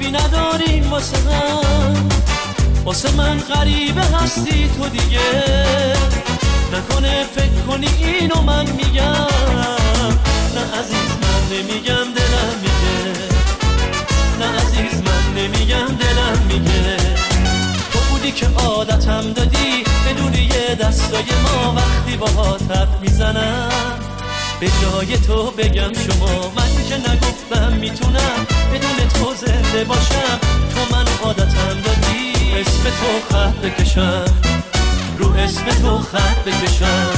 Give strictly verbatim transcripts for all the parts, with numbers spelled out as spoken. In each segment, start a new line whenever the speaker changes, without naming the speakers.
حرفی نداریم واسه من، واسه من غریبه هستی تو دیگه. نکنه فکر کنی اینو من میگم، نه عزیز من نمیگم دلم میگه، نه عزیز من نمیگم دلم میگه. تو بودی که عادتم دادی بدون یه دستای ما وقتی باهات حرف میزنم. به جای تو بگم شما، من که نگفتم میتونم بدون تو زنده باشم. تو من عادتم دادی اسم تو خط بکشم، رو اسم تو خط بکشم.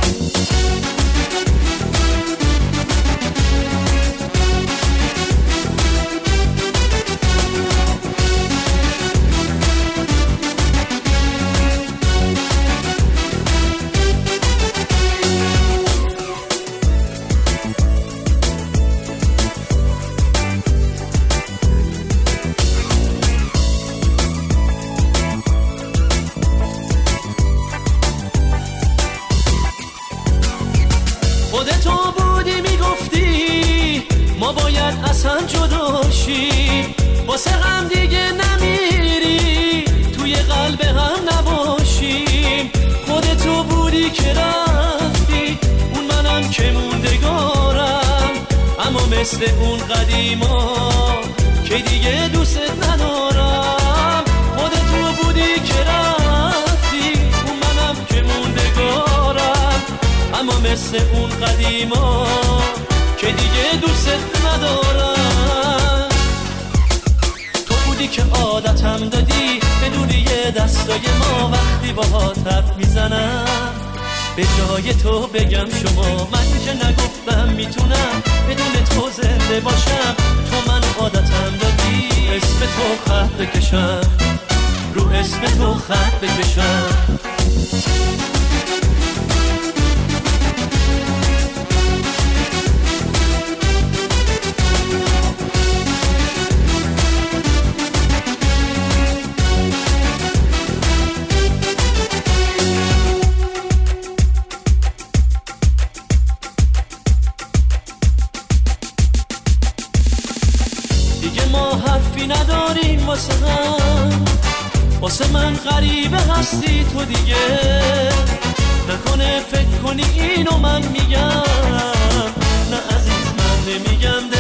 خودتو بودی میگفتی ما باید اصلا جدا شیم، واسه هم دیگه نمیری توی قلب هم نباشیم. خودتو بودی که رفتی اون منم که موندگارم، اما مثل اون قدیما که دیگه دوست ندارم. خودتو بودی که رفتی اون منم که موندگارم، اما مثل اون قدیما که دیگه دوست ندارم. تو بودی که عادتم دادی بدون یه دستای ما وقتی باهات حرف میزنم. به جای تو بگم شما، من که نگفتم میتونم بدون تو زنده باشم. تو من عادتم دادی اسم تو خط بکشم، رو اسم تو خط بکشم. دیگه ما حرفی نداریم واسه من، واسه من غریبه هستی تو دیگه. نکنه فکر کنی اینو من میگم، نه عزیز من نمیگم